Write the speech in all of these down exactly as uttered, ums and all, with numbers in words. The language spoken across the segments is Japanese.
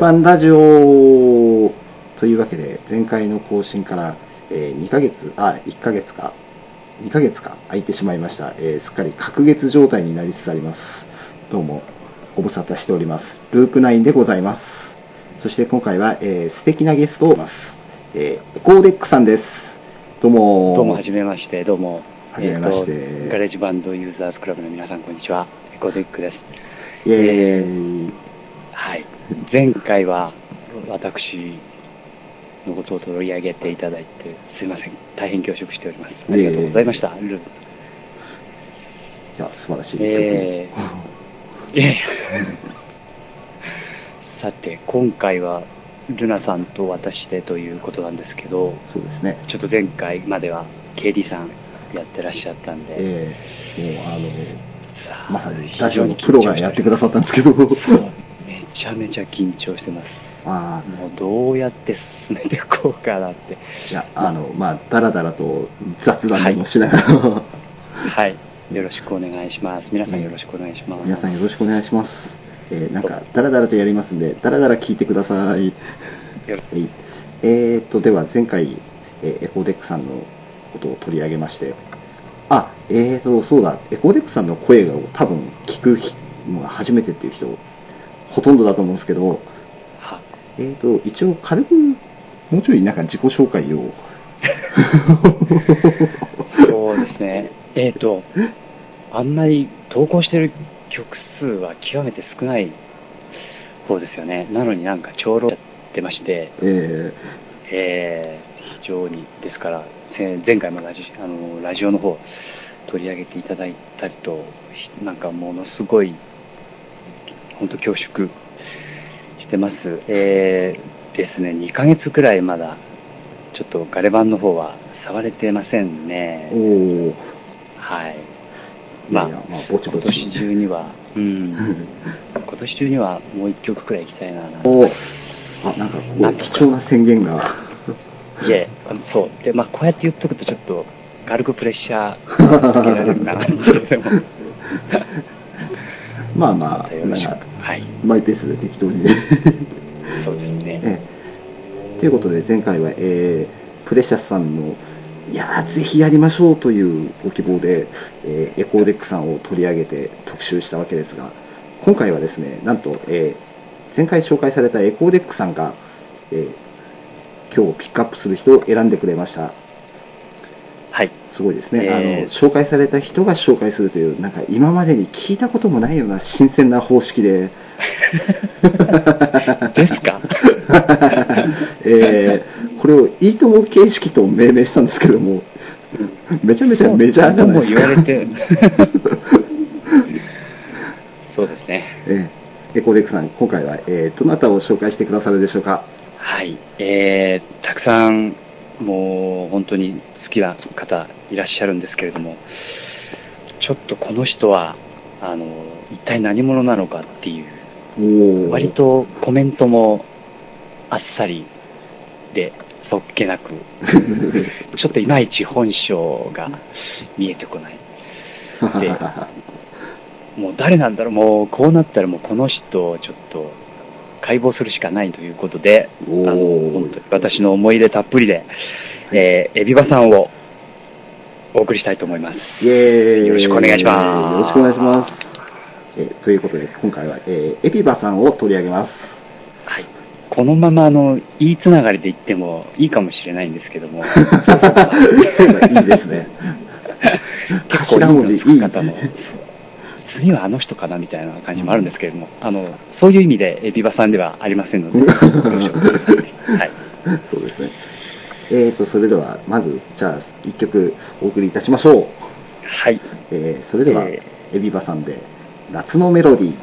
版ラジオというわけで、前回の更新から、えー、にかげつ、あ、いっかげつか、にかげつか空いてしまいました。えー、すっかり隔月状態になりつつあります。どうも、ご無沙汰しております。ループナインでございます。そして今回は、えー、素敵なゲストをいます。えー、エコーデックさんです。どうも。 どうも、はじめまして。どうも。 はじめまして、 えー、ガレージバンドユーザーズクラブの皆さん、こんにちは。エコーデックです。 イエーイ。 はい。前回は、私のことを取り上げていただいて、すいません。大変恐縮しております。ありがとうございました。ルーいや、素晴らしい。 えー、いやいやさて、今回は、ルナさんと私でということなんですけど、 そうですね。 ちょっと前回までは ケーディー さんやってらっしゃったんで、 えー、もうあのまさにラジオのプロがやってくださったんですけど、めちゃめちゃ緊張してます。 あもうどうやって進めていこうかなって。 いや、あのまあだらだらと雑談もしながら、 はい、はい、よろしくお願いします。皆さんよろしくお願いします。 えー、皆さんよろしくお願いします。えー、なんかだらだらとやりますんで、だらだら聞いてください。えーとでは前回、えー、エコーデックさんのことを取り上げまして、あ、えーとそうだ、エコーデックさんの声を多分聞くのが初めてっていう人ほとんどだと思うんですけど、えーと一応軽くもうちょいなんか自己紹介をそうですね。えーとあんまり投稿してる曲数は極めて少ない方ですよね。なのになんか長老やってまして、 えーえー、非常にですから前回もラジあのラジオの方取り上げていただいたりと、なんかものすごい本当恐縮してます。えー、ですね、にかげつくらいまだちょっとガレ版の方は触れてませんね。 おー、 はい。 まあ、いやいや、まあ、ぼちぼち今年中には、うん、今年中にはもう一曲くらい行きたいな。 おあ、なんかこう貴重な宣言が。 いえ、そう。で、まあ、こうやって言っとくとちょっと軽くプレッシャーかけられるなってまあまあ、なんか、はい、マイペースで適当にね。 そうですね。 ええ、ということで、前回は、えー、プレシャスさんの、いやー、ぜひやりましょうというご希望で、えー、エコーデックさんを取り上げて特集したわけですが、今回はですね、なんと、えー、前回紹介されたエコーデックさんが、えー、今日ピックアップする人を選んでくれました。 はい。 すごいですね、 えー、 あの紹介された人が紹介するという、なんか今までに聞いたこともないような新鮮な方式でですか、 えー、これをいいとも形式と命名したんですけども、めちゃめちゃメジャーじゃないですか。 もう言われてそうですね、 えー、エコーデックさん、今回は、えー、どなたを紹介してくださるでしょうか。 はい、えー、たくさんもう本当に好きな方いらっしゃるんですけれども、ちょっとこの人はあの一体何者なのかっていう、割とコメントもあっさりでそっけなくちょっといまいち本性が見えてこないで、もう誰なんだろう、もうこうなったらもうこの人をちょっと解剖するしかないということで、あの本当に私の思い出たっぷりで、えー、エビバさんをお送りしたいと思います。 イエーイ、 よろしくお願いします。 よろしくお願いします。えー、ということで今回は、えー、エビバさんを取り上げます。 はい。このままあの言いつながりで言ってもいいかもしれないんですけども、 そういいですね。頭文字いい。 次はあの人かなみたいな感じもあるんですけれども、あのそういう意味でエビバさんではありませんので、はい。 そうですね。えーとそれではまずじゃあいっきょくお送りいたしましょう。 はい。 えー、それでは、えー、エビバさんで夏のメロディー。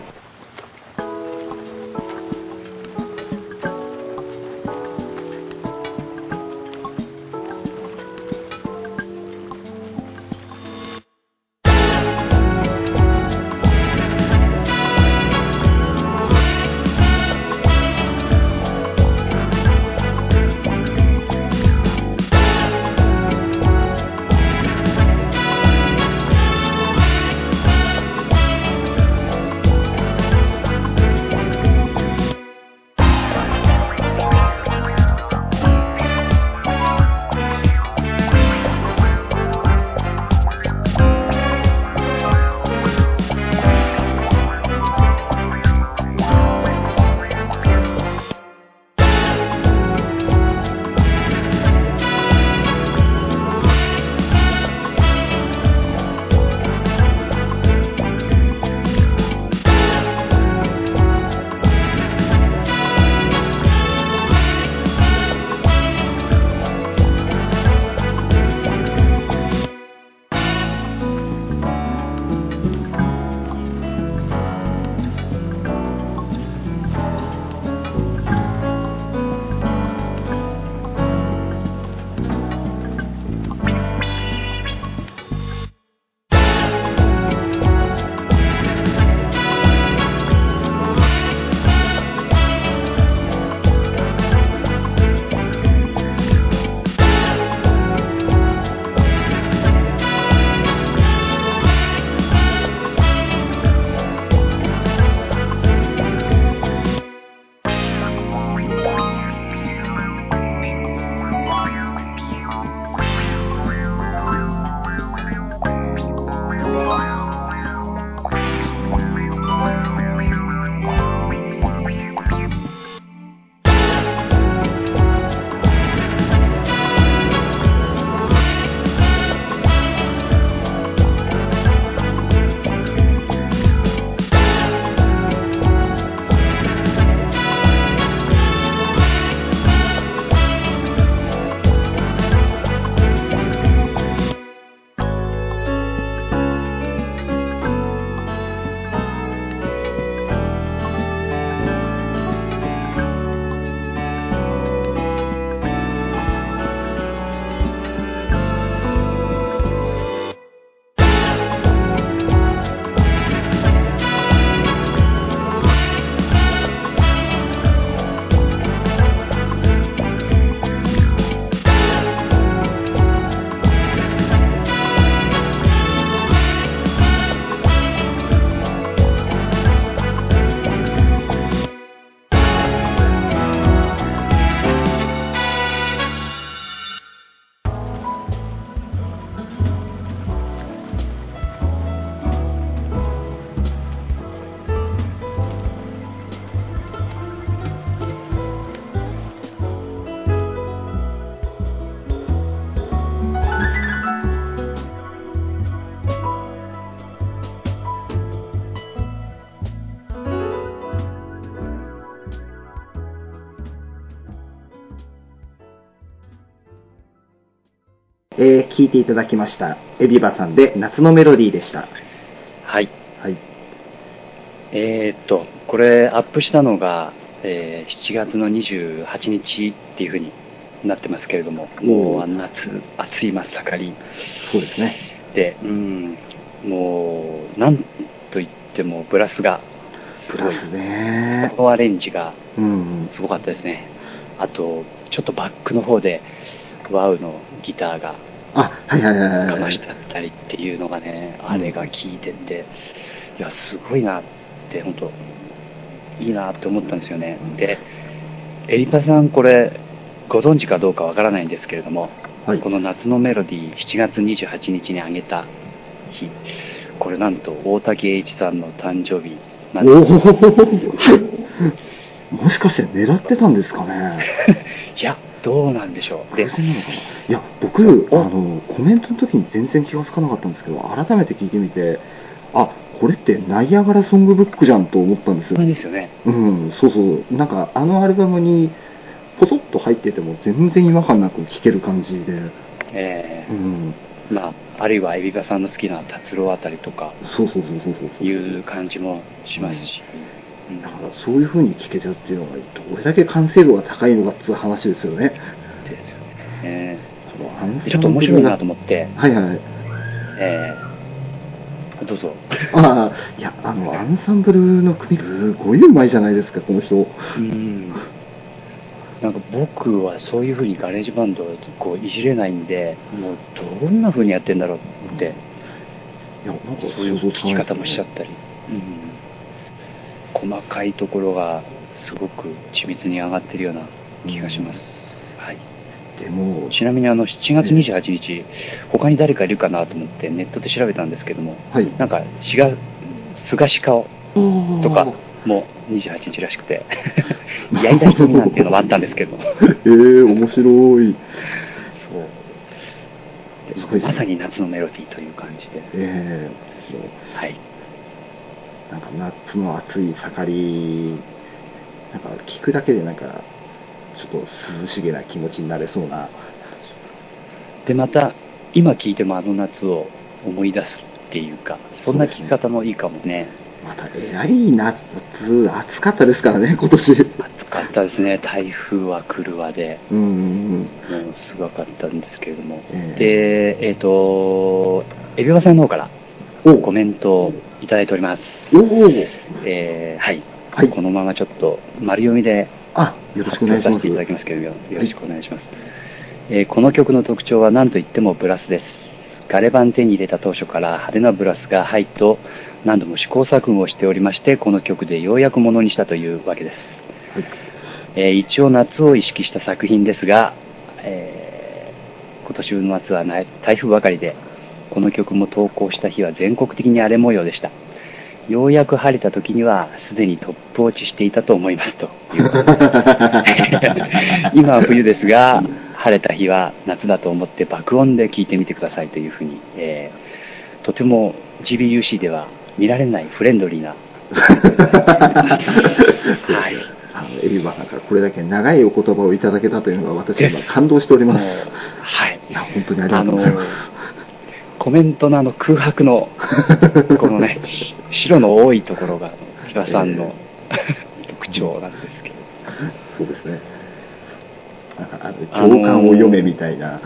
えー、聴いていただきました。エビバさんで夏のメロディーでした。 はい。 はい。 えー、っと、これアップしたのが、えー、しちがつのにじゅうはちにちっていう風になってますけれども、もうあの夏、暑い真っ盛り。 そうですね。 で、うん、もう、なんといってもブラスが、 ブラスね。 このアレンジがうんすごかったですね。あと、ちょっとバックの方で、ワウのギターが、 あ、はいはいはいはい。 かましてあったりっていうのがね、あれが効いてて、いや、すごいなって、本当いいなって思ったんですよね。で、エリパさん、これ、ご存知かどうかわからないんですけれども、はい、この夏のメロディー、しちがつにじゅうはちにちにあげた日、これなんと大竹栄一さんの誕生日なんです。 もしかして狙ってたんですかね。 いや、どうなんでしょう。で、 いや、僕、あの、コメントの時に全然気がつかなかったんですけど、改めて聞いてみて、あ、これってナイアガラソングブックじゃんと思ったんですよ。 そうですよね。 うん、そうそう。なんか、あのアルバムに、ポソッと入ってても全然違和感なく聴ける感じで。 ええー。 うん。 まあ、あるいはエビバさんの好きな達郎あたりとか、 そうそうそうそうそう。 いう感じもしますし。 うん、だからそういう風に聴けちゃうっていうのが、どれだけ完成度が高いのかっていう話ですよね。ですよね。ちょっと面白いなと思って。 はいはい。 えー、どうぞ。 ああ、いや、あの、アンサンブルの組、すごいうまいじゃないですか、この人。 うん。なんか僕はそういう風にガレージバンドをこういじれないんで、もうどんな風にやってんだろうって、 いや、なんかそういう聞き方もしちゃったり、うん、細かいところがすごく緻密に上がってるような気がします。うん、はい。 でもちなみにあのしちがつにじゅうはちにち、他に誰かいるかなと思ってネットで調べたんですけども、はい、なんか菅菅氏顔とかもにじゅうはちにちらしくて矢井田ひとみなんていうのもあったんですけどえー、面白い。 そうまさに夏のメロディーという感じで、 えー、はい、 なんか夏の暑い盛り、なんか聞くだけでなんかちょっと涼しげな気持ちになれそうな。 でまた今聞いてもあの夏を思い出すっていうか、そんな聞き方もいいかもね。 またえらい夏暑かったですからね、今年。暑かったですね。台風は来るわで、 うんうんうん、 もうすごかったんですけれども、えー、でえっ、ー、とエビバさんの方からコメントをいただいております。 おお、 えー、はい、 はい、 このままちょっと丸読みであ、よろしくお願いします。 させていただきますけれども、よろしくお願いします。はい、えー、この曲の特徴は何といってもブラスです。ガレ版手に入れた当初から派手なブラスが入っと何度も試行錯誤をしておりまして、この曲でようやくものにしたというわけです。はい、えー、一応夏を意識した作品ですが、えー、今年の夏は台風ばかりで、この曲も投稿した日は全国的に荒れ模様でした。ようやく晴れた時にはすでにトップ落ちしていたと思いますという今は冬ですが、晴れた日は夏だと思って爆音で聴いてみてくださいというふうに、えー、とても ジービーユーシー では見られないフレンドリーなはい、あのエビバさんからこれだけ長いお言葉をいただけたというのが私は今感動しております。 はい、 いや本当にありがとうございます。 コメントのあの空白のこのね白の多いところが木田さんの、えー、特徴なんですけど、 そうですね。なんかあの共感を読めみたいな、あの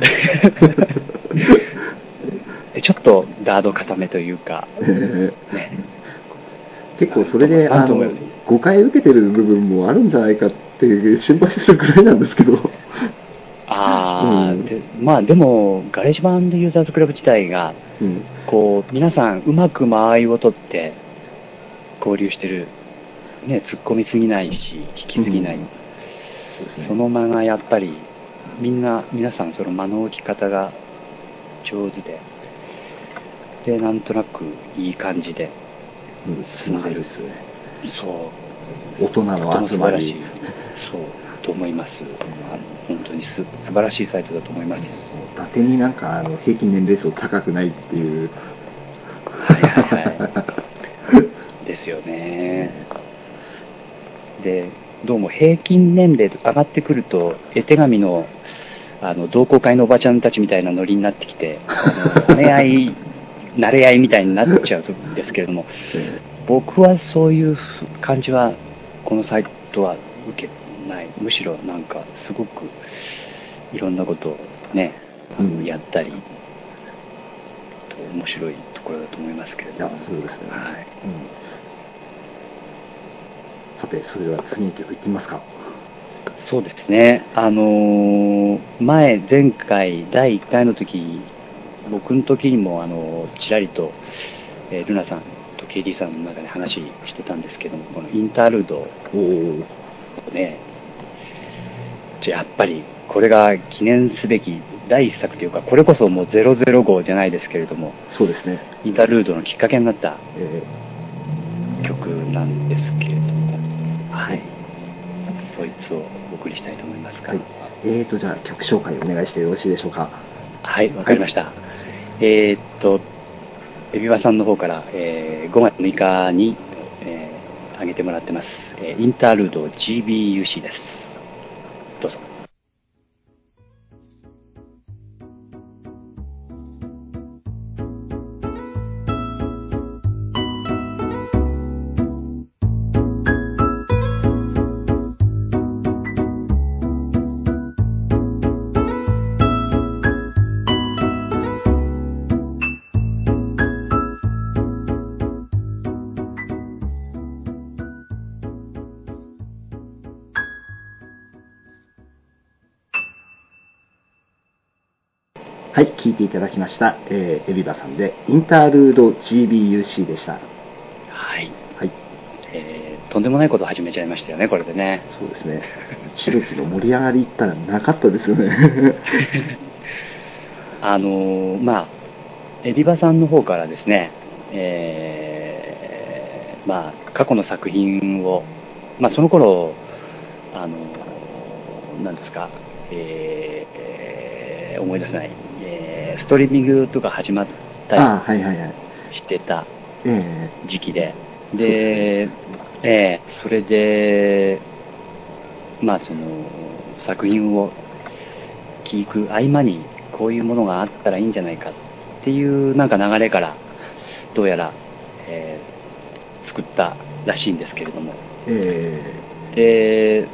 ー、ちょっとガード固めというか、 えーね、結構それであの誤解受けてる部分もあるんじゃないかって心配するくらいなんですけど。 あ、うん、でまあでもガレージバンドユーザーズクラブ自体が、うん、こう皆さんうまく間合いを取って交流してる、ね、突っ込みすぎないし聞きすぎない、うん、 そ, ね、その間がやっぱりみんな皆さんその間の置き方が上手で、でなんとなくいい感じで進んでる、うん、ですね。 そう大人の集まり、 そうと思います。あの本当にす素晴らしいサイトだと思います。 伊達になんかあの平均年齢層高くないっていう。 はいはいはいですよね。でどうも平均年齢上がってくると絵手紙のあの、同好会のおばちゃんたちみたいなノリになってきて、あの、恋愛、慣れ合いみたいになっちゃうんですけれども、僕はそういう感じは、このサイトは受けない。むしろなんか、すごく、いろんなことをね、あの、やったり、面白いところだと思いますけれども。 いや、そうですね。 はい。 うん、さて、それでは次の曲いってみますか。 そうですね。あのー、前、前回、だいいっかいの時、僕の時にも、あのー、ちらりと、えー、ルナさんと ケーディー さんの中で話してたんですけども、このインタールードをね、やっぱり、これが記念すべきだいいっさくというか、これこそもうゼロゼロごうじゃないですけれども、 そうですね。 インタールードのきっかけになったえ曲なんですけれども、はい。そいつをお送りしたいと思いますが。 はい。えーと、じゃあ曲紹介お願いしてよろしいでしょうか。 はい、わかりました。はい、えー、っと、エビバさんの方から、えー、ごがつむいかに、えー、上げてもらってます。えー、インタールード ジービーユーシー です。どうぞ。 はい、聴いていただきました。えー、エビバさんで、インタールード ジービーユーシー でした。 はい。 はい。 えー、とんでもないことを始めちゃいましたよね、これでね。 そうですね。一時の盛り上がりったらなかったですよね。 あのー、まあ、エビバさんの方からですね、えー、まあ、過去の作品を、まあ、その頃、あのー、なんですか、えー、思い出せない、えー、ストリーミングとか始まったりしてた時期で、で、えー、それで、まあ、その、作品を聞く合間に、こういうものがあったらいいんじゃないかっていうなんか流れから、どうやら、えー、作ったらしいんですけれども。 えー、で、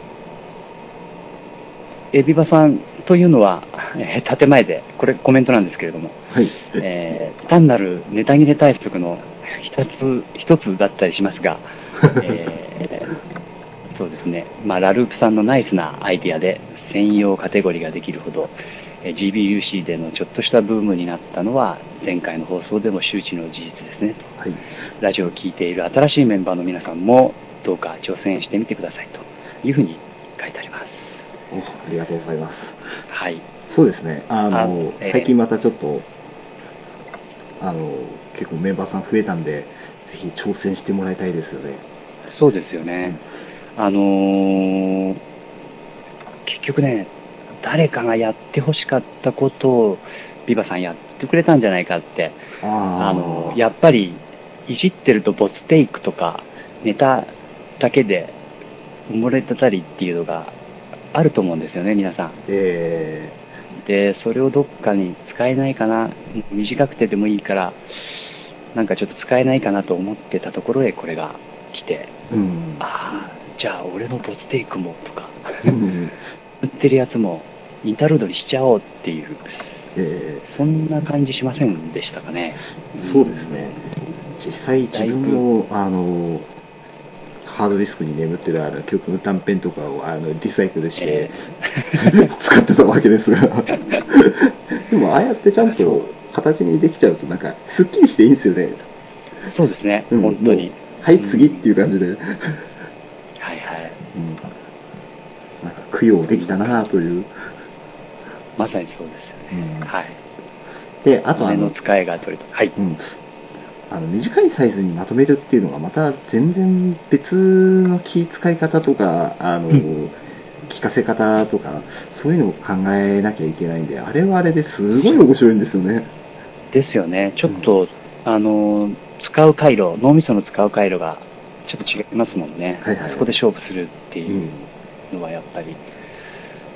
エビバさんというのは、えー、建前で、これコメントなんですけれども、 はい、 えー、単なるネタ切れ対策の一つ、一つだったりしますが、えー、そうですね、まあ、ラループさんのナイスなアイディアで専用カテゴリーができるほど、えー、ジービーユーシー でのちょっとしたブームになったのは、前回の放送でも周知の事実ですねと、はい、ラジオを聴いている新しいメンバーの皆さんも、どうか挑戦してみてくださいというふうに書いてあります。 お、ありがとうございます。 はい。 そうですね。あの、あえー、最近またちょっと、あの、結構メンバーさん増えたんで、ぜひ挑戦してもらいたいですよね。 そうですよね。うん、あのー、結局ね、誰かがやってほしかったことを、ビバさんやってくれたんじゃないかって、あ、あのー、やっぱり、いじってるとボツテイクとか、ネタだけで埋もれてたりっていうのが、あると思うんですよね、皆さん。 えー、で、それをどっかに使えないかな、短くてでもいいから、なんかちょっと使えないかなと思ってたところへこれが来て、うん、ああ、じゃあ俺のボツテイクもとか、うん、売ってるやつもインタールードにしちゃおうっていう、えー、そんな感じしませんでしたかね。 そうですね。実際自分も、あの、ハードディスクに眠ってるあの曲の短編とかをあのリサイクルして、えー、使ってたわけですがでもああやってちゃんと形にできちゃうとなんかすっきりしていいんですよね。 そうですね、うん、本当に。 はい、次っていう感じで、うん、はいはい、 うん、なんか供養できたなという。 まさにそうですよね。うん、はい。 で、あとあのの使いが取れた。はい。 うん、あの短いサイズにまとめるっていうのがまた全然別の気使い方とかあの、うん、聞かせ方とかそういうのを考えなきゃいけないんで、あれはあれですごい面白いんですよね。 ですよね。ちょっと、うん、あの使う回路、脳みその使う回路がちょっと違いますもんね。はいはい、そこで勝負するっていうのはやっぱり、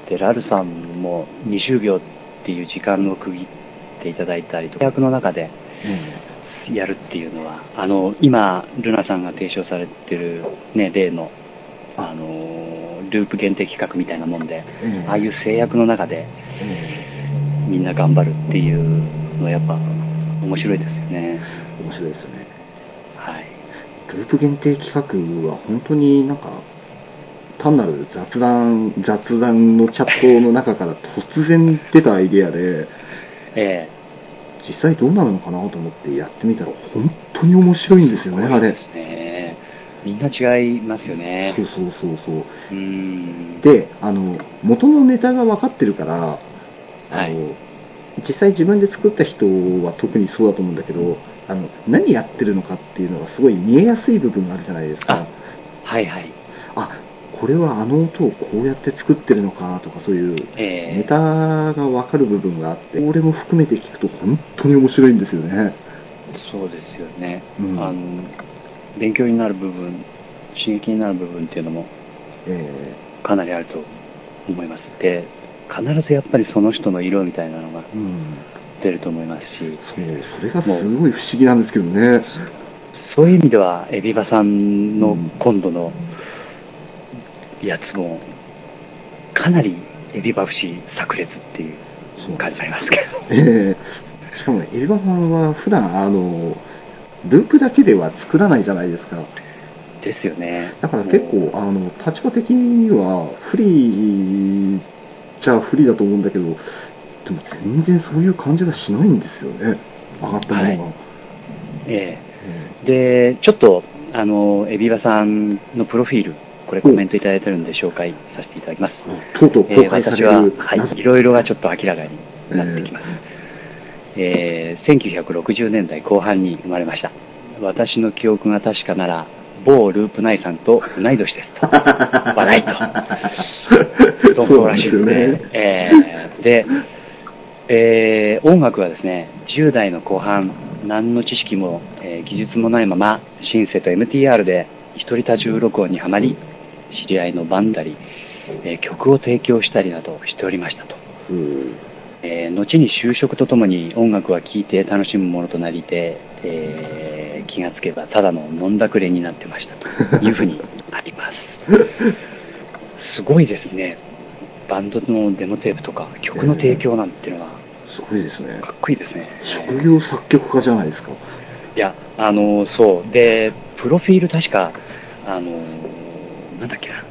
で、ラルさんもにじゅうびょうっていう時間を区切っていただいたりとか、役の中でやるっていうのは、あの、今、ルナさんが提唱されてるね、例の、あの、ループ限定企画みたいなもんで、ああいう制約の中で、みんな頑張るっていうのはやっぱ面白いですよね。 面白いですよね。 はい。 ループ限定企画は本当になんか、単なる雑談、雑談のチャットの中から突然出たアイデアで、 ええ、 実際どうなるのかなと思ってやってみたら本当に面白いんですよね、あれ。 そうですね。みんな違いますよね。 そうそうそうそう。 うーん。 で、あの、元のネタが分かってるから、あの、はい、実際自分で作った人は特にそうだと思うんだけど、あの、何やってるのかっていうのがすごい見えやすい部分があるじゃないですか。 はいはい。 あ、これはあの音をこうやって作ってるのかとか、そういうネタが分かる部分があって、これも含めて聞くと本当に面白いんですよね。 そうですよね。 うん、 あの勉強になる部分、刺激になる部分っていうのもかなりあると思います。で、必ずやっぱりその人の色みたいなのが出ると思いますし、うん、 そう、それがすごい不思議なんですけどね。 そういう意味ではエビバさんの今度のやつもかなりエビバ節炸裂っていう感じになりますけど、 えー、しかもエビバさんは普段あのループだけでは作らないじゃないですか。 ですよね。 だから結構あの立場的には不利じゃ不利だと思うんだけど、でも全然そういう感じがしないんですよね、上がったものが。はい、 ええー、でちょっとあのエビバさんのプロフィール、これコメントいただいてるんで紹介させていただきます。 とうとう公開される、 えー、私は、はい、いろいろがちょっと明らかになってきます。えーえー、せんきゅうひゃくろくじゅうねんだいこう半に生まれました。私の記憶が確かなら某ループナイさんと同い年ですと笑いとそうらしいですね。えー、で、えー、音楽はですねじゅう代の後半、何の知識も、えー、技術もないままシンセと エムティーアール で一人多重録音にはまり、知り合いのバンダリ、えー、曲を提供したりなどしておりましたと。えー、後に就職とともに音楽は聴いて楽しむものとなりて、えー、気がつけばただの飲んだくれになってましたというふうにありますすごいですね。バンドのデモテープとか曲の提供なんていうのは、 えー、すごいですね。 かっこいいですね。 職業作曲家じゃないですか。 いや、あのそうでプロフィール確かあのなんだっけな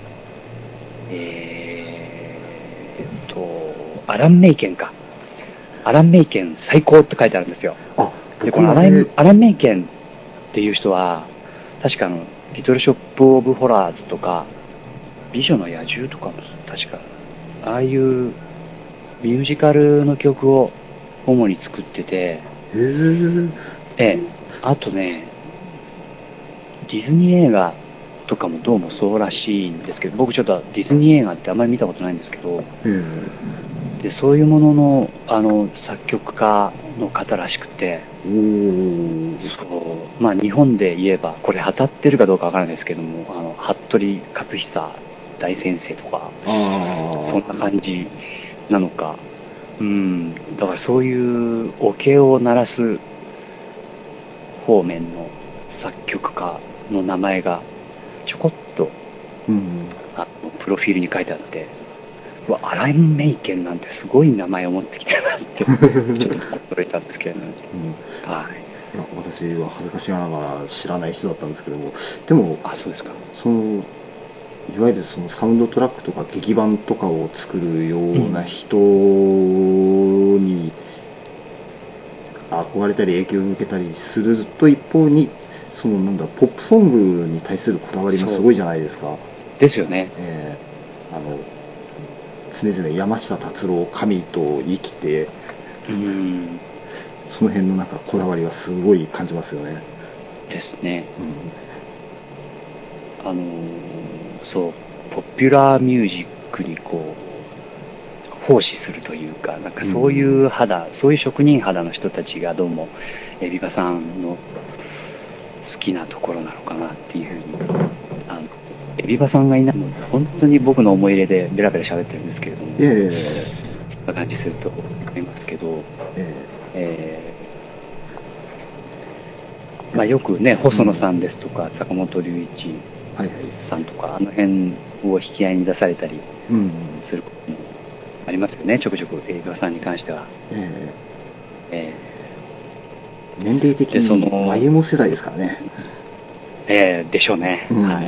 えー、っとアラン・メイケンか。アラン・メイケン最高って書いてあるんですよ。 あ、 で、このアラン、アラン・メイケンっていう人は、確かあの、リトルショップ・オブ・ホラーズとか、美女の野獣とかも、確か、ああいうミュージカルの曲を主に作ってて、 へー。 ええ、あとね、ディズニー映画とかもどうもそうらしいんですけど、僕ちょっとディズニー映画ってあんまり見たことないんですけど、でそういうもののあの作曲家の方らしくて、 おー、 そうまあ日本で言えばこれ当たってるかどうかわからないですけども、あの服部克久大先生とか、そんな感じなのか、うん、だからそういうお経を鳴らす方面の作曲家の名前がちょこっと、うん、あのプロフィールに書いてあって、うわ、アラン・メイケンなんてすごい名前を持ってきてるなってちょっと驚いたんですけれども、うん、はい、 いや私は恥ずかしながら知らない人だったんですけども、でもあ、そうですか。 そのいわゆるそのサウンドトラックとか劇版とかを作るような人に憧れたり影響を受けたりすると一方に、そのなんだポップソングに対するこだわりもすごいじゃないですか。 ですよね。 えー、あの常々山下達郎神と生きて、うん、その辺のなんかこだわりはすごい感じますよね。 ですね。うん、あのそうポピュラーミュージックにこう奉仕するというか、なんかそういう肌、うん、そういう職人肌の人たちがどうもエビバさんの好きなところなのかなっていうふうに、あのエビバさんがいないので本当に僕の思い入れでベラベラ喋ってるんですけれども、 えそんな感じすると思いますけど、ええーまあ、よくね、細野さんですとか、坂本龍一さんとか、あの辺を引き合いに出されたりすることもありますよね、ちょくちょく、エビバさんに関しては。えーえー、年齢的にワイエムオー 世代ですからね。 えー、でしょうね。うん、はい。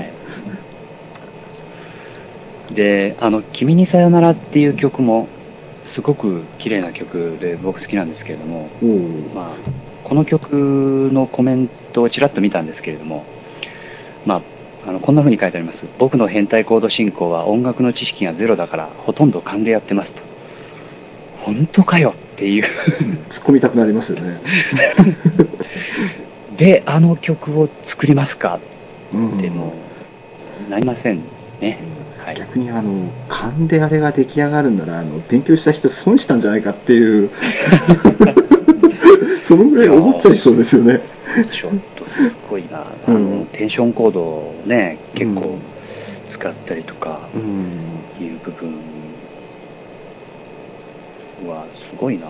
で、あの、君にさよならっていう曲も、すごく綺麗な曲で僕好きなんですけれども、まあ、この曲のコメントをちらっと見たんですけれども、まあ、あのこんな風に書いてあります。僕の変態コード進行は音楽の知識がゼロだからほとんど勘でやってますと。本当かよっていう突っ込みたくなりますよねで、あの曲を作りますかってもうなりませんね、 はい、逆にあの勘であれが出来上がるんならあの勉強した人損したんじゃないかっていうそのぐらい思っちゃいそうですよね。 ちょっとすごいな、あの、うん、テンションコードをね結構使ったりとかいう部分はすごいなって、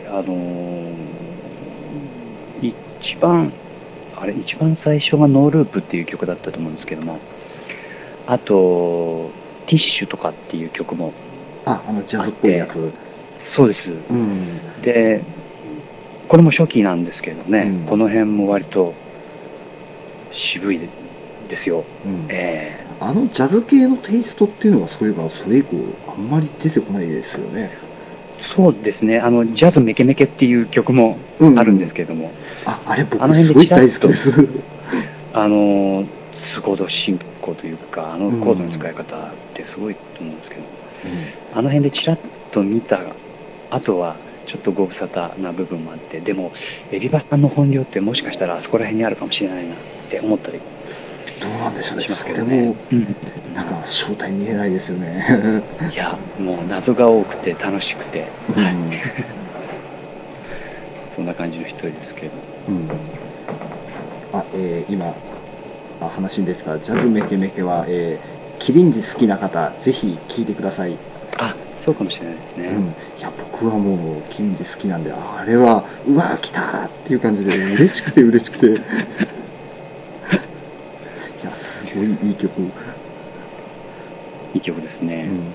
うん、あの一番あれ一番最初がノーループっていう曲だったと思うんですけども、あとティッシュとかっていう曲もああのジャズっぽいやつ。 そうです、うん、でこれも初期なんですけどね、うん、この辺も割と渋いですよ、うん、えー、あのジャズ系のテイストっていうのはそういえばそれ以降あんまり出てこないですよね。 そうですね、あのジャズメケメケっていう曲もあるんですけれども、うんうん、 あ, あれ僕すごい大好きですあのスコード進行というかあのコードの使い方ってすごいと思うんですけど、うん、あの辺でちらっと見たあとはちょっとご無沙汰な部分もあって、でもエビバさんの本領ってもしかしたらあそこら辺にあるかもしれないなって思ったりどうなんでしょうね。しますけどね。それも、うん、なんか正体見えないですよね。 いやもう謎が多くて楽しくて、うん、はいそんな感じの一人ですけど、うん、 あ、えー、今あ話ですがジャズメケメケは、えー、キリンジ好きな方ぜひ聴いてください。 あ、そうかもしれないですね、うん、 いや僕はもうキリンジ好きなんであれはうわー来たーっていう感じで嬉しくて嬉しくていやすごいいい曲いい曲ですね、うんうん 、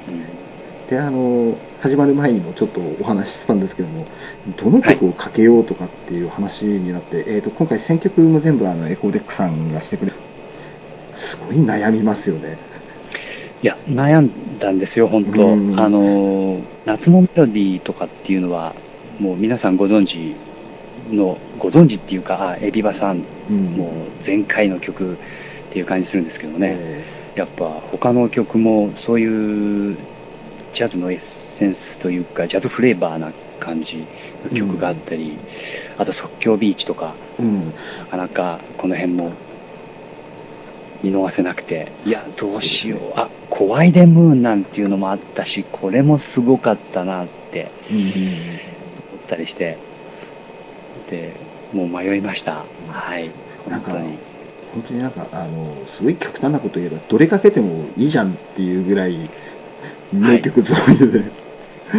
であの始まる前にもちょっとお話ししたんですけどもどの曲をかけようとかっていう話になって、はい、えー、と今回選曲も全部あのエコーデックさんがしてくれすごい悩みますよね。 いや悩んだんですよ本当、うん、あの夏のメロディーとかっていうのはもう皆さんご存知のご存知っていうかあエビバさん、うん、もう全開の曲っていう感じするんですけどね、えー、やっぱ他の曲もそういうジャズのエッセンスというかジャズフレーバーな感じの曲があったり、うん、あと即興ビーチとか、うん、なかなかこの辺も見逃せなくていやどうしようあコワイデムーンなんていうのもあったしこれもすごかったなって思ったりして、でもう迷いました。はい本当に本当になんかあのすごい極端なこと言えばどれかけてもいいじゃんっていうぐらい名曲ぞろいで、はい、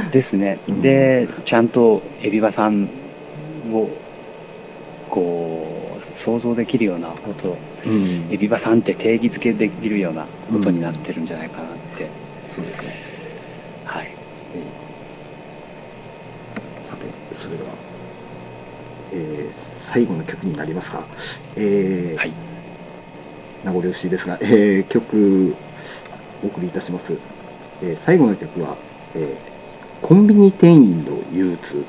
ですね、うん、でちゃんとエビバさんをこう想像できるような音、うん、エビバさんって定義づけできるような音になってるんじゃないかなって、うん、 そうですねはい、えー、さてそれでは、えー、最後の曲になりますか、えーはい、名残惜しいですが、えー、曲お送りいたします、えー、最後の曲は、えー、コンビニ店員の憂鬱。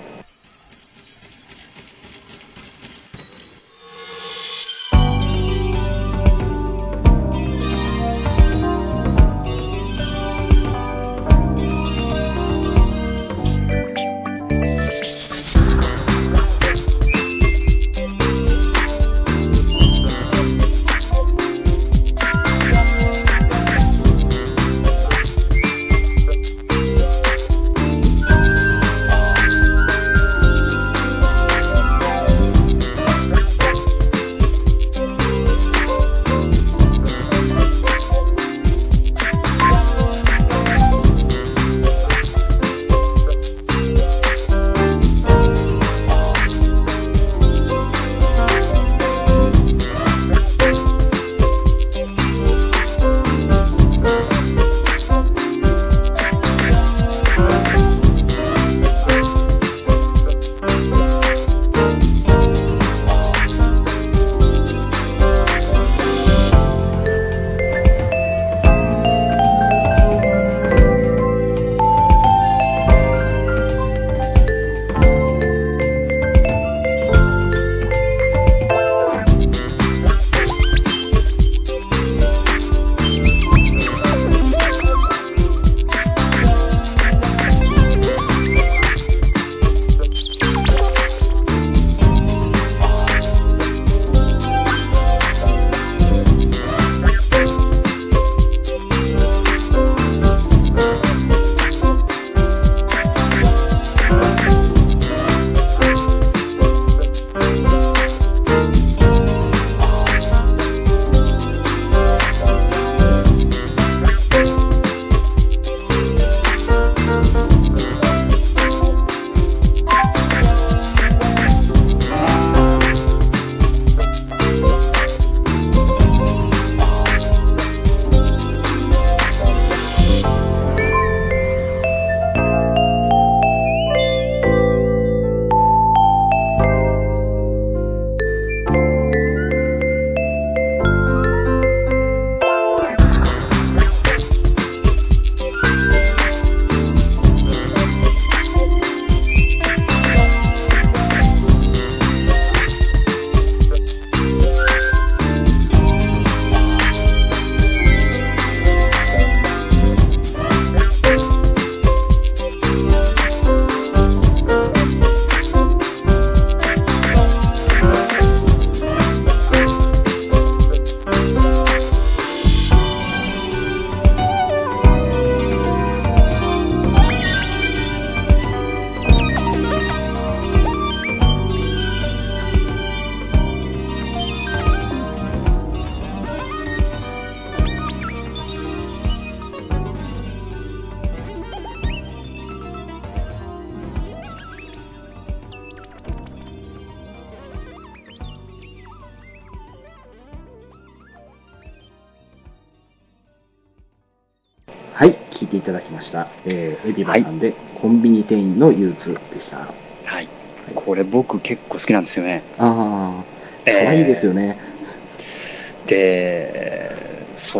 はい、聞いていただきました。えー、エビバさんで、はい、コンビニ店員の憂鬱でした。はい。 はい、これ僕結構好きなんですよね。 ああ、かわいいですよね。 えー、で、そう、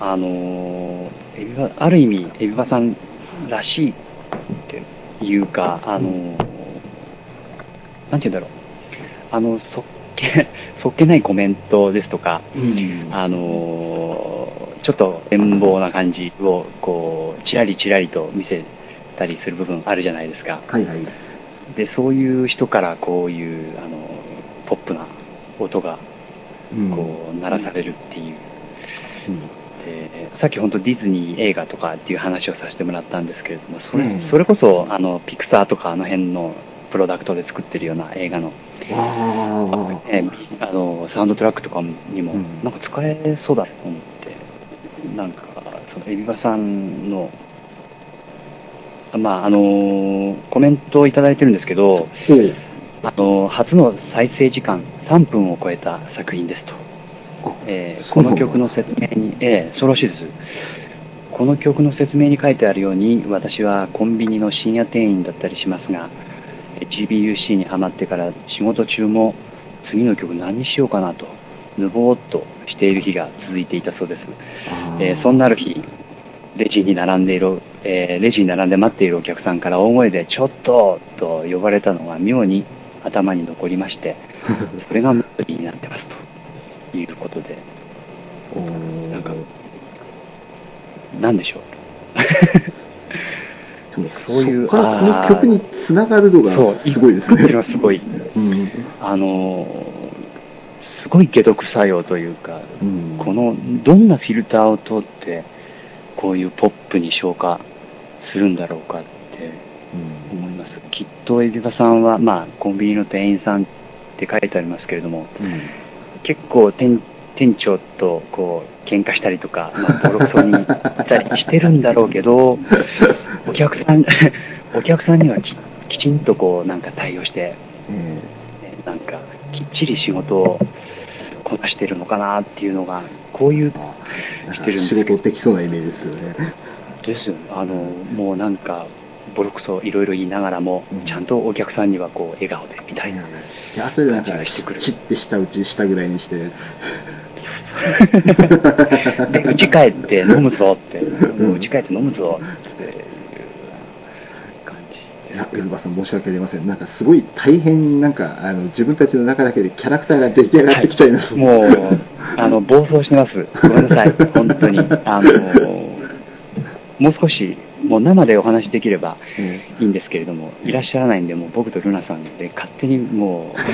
あの、エビバ、ある意味、エビバさんらしいっていうか、あの、うん、なんて言うんだろう。あの、そっけ、そっけないコメントですとか、うん、あの、ちょっと遠望な感じを、こう、ちらりちらりと見せたりする部分あるじゃないですか。 はいはい。 で、そういう人からこういう、あの、ポップな音が、こう、鳴らされるっていう。うん、で、さっき本当ディズニー映画とかっていう話をさせてもらったんですけれども、それ、うん、それこそ、あの、ピクサーとかあの辺のプロダクトで作ってるような映画の、あえー、あのサウンドトラックとかにも、うん、なんか使えそうだと思って、なんか、そのエビバさんの、まあ、あの、コメントをいただいてるんですけど、うん、あの、初の再生時間さんぷんを超えた作品ですと。えー、この曲の説明に、えー、そうらしいです。この曲の説明に書いてあるように、私はコンビニの深夜店員だったりしますが、ジービーユーシー にハマってから仕事中も次の曲何にしようかなと、ぬぼーっとしている日が続いていたそうです。えー、そんなある日、レジに並んでいる、えー、レジに並んで待っているお客さんから大声でちょっとと呼ばれたのが妙に頭に残りまして、それがメロディーになってますということで、なんか、なんでしょう。 そういう、そこからこの曲につながるのがすごいですね。 それはすごい。うん、あの、すごい解毒作用というか、うん、この、どんなフィルターを通って、こういうポップに昇華するんだろうかって思います。うん、きっとエビバさんは、まあ、コンビニの店員さんって書いてありますけれども、うん、結構店、店長とこう喧嘩したりとか、まあ、ボロクソにいたりしてるんだろうけど、お客さん、お客さんには き, きちんとこうなんか対応して、うんね、なんかきっちり仕事をこなしてるのかなっていうのが、こういうしてるんです。仕事できそうなイメージですよね。 ですよね。あの、もうなんかボロクソいろいろ言いながらも、うん、ちゃんとお客さんにはこう笑顔でみたいな感じがしてくる。 チッて舌打ちしたぐらいにして。 で、家帰って飲むぞって、もう家帰って飲むぞっていう感じ。 いや、エルバさん申し訳ありません。なんかすごい大変、なんか、あの、自分たちの中だけでキャラクターが出来上がってきちゃいます。 はい、もう、あの、暴走してます。ごめんなさい。本当に。あの、もう少し、もう生でお話しできればいいんですけれども、うん、いらっしゃらないんで、もう僕とルナさんで勝手にもう、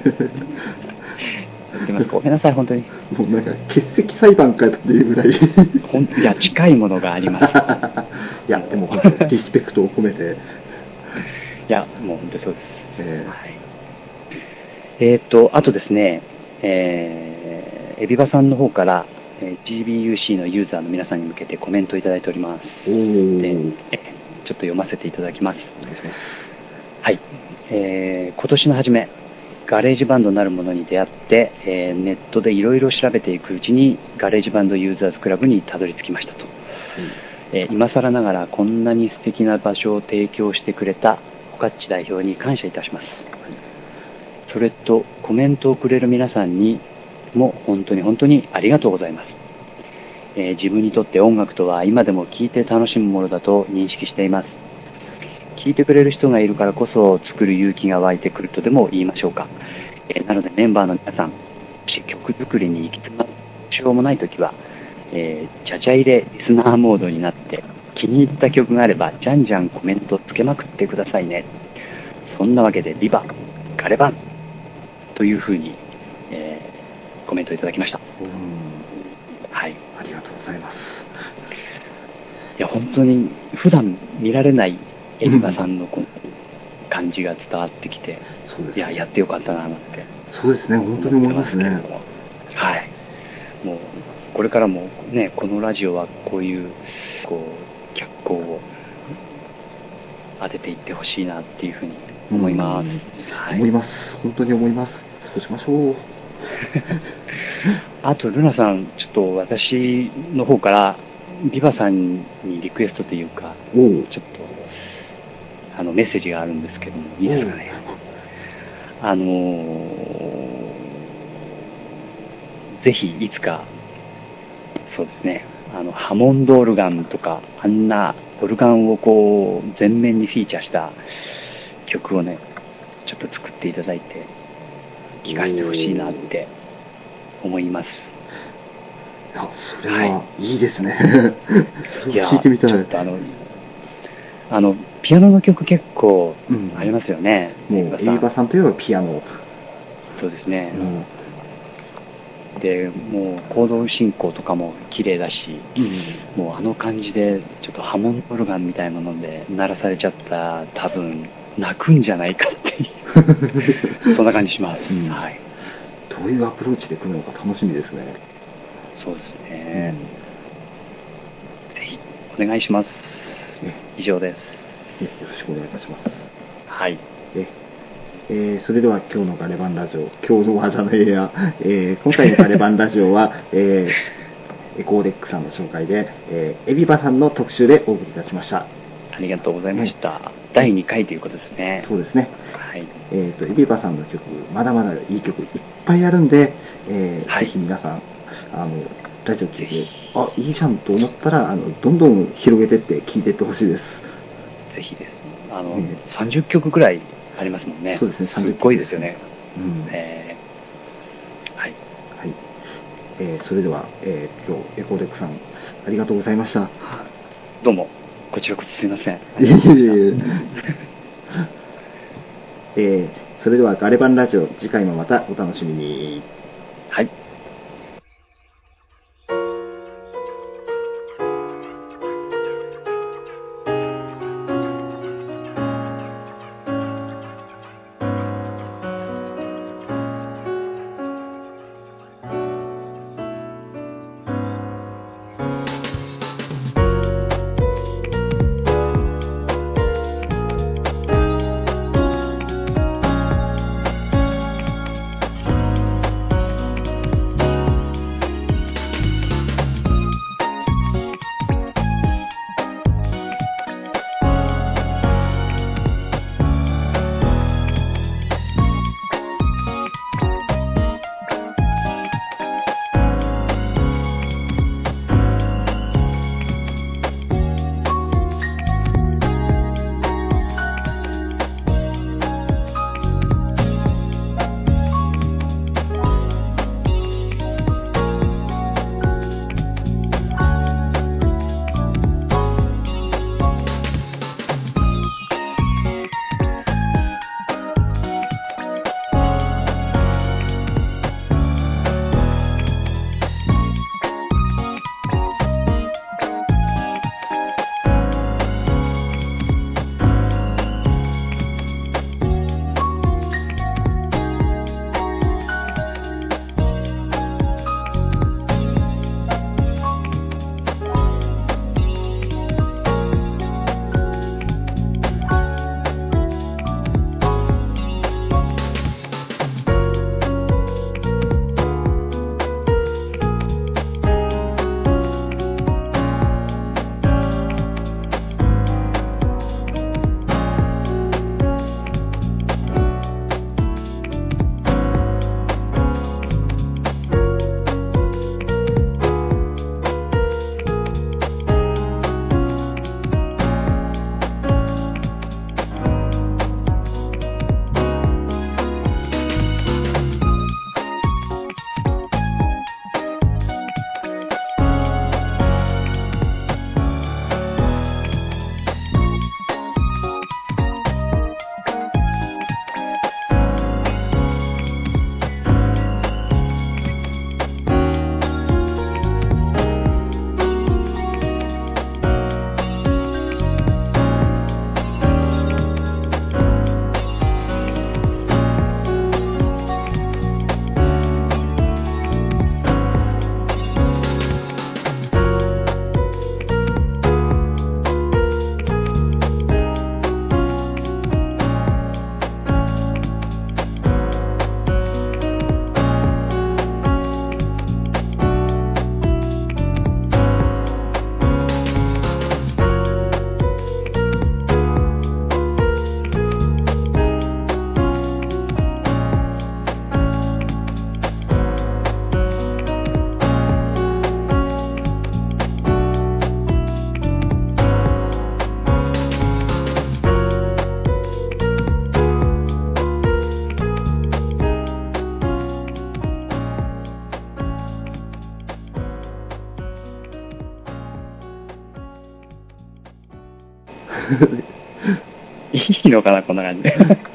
ごめんなさい、本当に。 もうなんか、欠席裁判かっていうぐらい。 ほんいや、近いものがあります。 いや、でも本当、リスペクトを込めて。 いや、もう本当にそうです。えー、はい、えー、っと、あとですね、えー、エビバさんの方から、ジービーユーシー のユーザーの皆さんに向けてコメントをいただいております。で、えちょっと読ませていただきます。お願いします。はい。えー、今年の初め、ガレージバンドなるものに出会って、えー、ネットでいろいろ調べていくうちにガレージバンドユーザーズクラブにたどり着きましたと、うんえー、今更ながらこんなに素敵な場所を提供してくれたホカッチ代表に感謝いたします。それとコメントをくれる皆さんにも本当に本当にありがとうございます。えー、自分にとって音楽とは今でも聴いて楽しむものだと認識しています。聴いてくれる人がいるからこそ作る勇気が湧いてくるとでも言いましょうか。えー、なのでメンバーの皆さん、曲作りに行き詰まるしようもないときは、えー、ちゃちゃ入れリスナーモードになって気に入った曲があればじゃんじゃんコメントつけまくってくださいね。そんなわけでビバガレバンというふうに、えー、コメントいただきました。はい。 ありがとうございます。 いや本当に普段見られないエビバさんのこの感じが伝わってきて、うん、いややってよかったななんて。 そうですね、本当に思いますね。 はい。もうこれからもねこのラジオはこういうこう脚光を当てていってほしいなっていうふうに思います。 はい、思います。本当に思います。そうしましょう。 あとルナさんちょっと私の方からビバさんにリクエストというか、ちょっとあのメッセージがあるんですけども、いいですかね。あのー、ぜひいつか、そうですね、あのハモンドオルガンとか、あんなオルガンをこう全面にフィーチャーした曲をね、ちょっと作っていただいて、聴かせてほしいなって思います。 いや、それはいいですね。 はい、いや、聞いてみたい。ちょっとあの、あの、ピアノの曲結構ありますよね。 うん、もう、エビバさんといえばピアノ。 そうですね。うん、で、もう、コード進行とかも綺麗だし、うん、もうあの感じで、ちょっとハモンオルガンみたいなので鳴らされちゃったら、多分、泣くんじゃないかっていう、そんな感じします。うん、はい。 どういうアプローチで来るのか楽しみですね。 そうですね。うん、ぜひ、お願いします。以上です。 よろしくお願いいたします。 はい。 ええー、それでは今日のガレバンラジオ、今日の技のエア、えー、今回のガレバンラジオは、えー、エコーデックさんの紹介で、えー、エビバさんの特集でお送りいたしました。 ありがとうございました。えー、だいにかいということですね。 そうですね。 はい。 えっと、エビバさんの曲、まだまだいい曲いっぱいあるんで、えーはい、ぜひ皆さん、あの、ラジオ聞いて、あ、いいじゃんと思ったら、あの、どんどん広げてって聞いていってほしいです。 ぜひです。あの、ね、さんじゅっきょくくらいありますもんね。 そうですね、 さんじゅっきょく。すっごいですよね。 うん。 えー、はい。 はい。えー、それでは、えー、今日、エコーデックさん、ありがとうございました。 どうも、こちらこそすいません。 いえいえいえ。えー、それでは、ガレバンラジオ、次回もまたお楽しみに。 はい。 いいのかな、こんな感じで。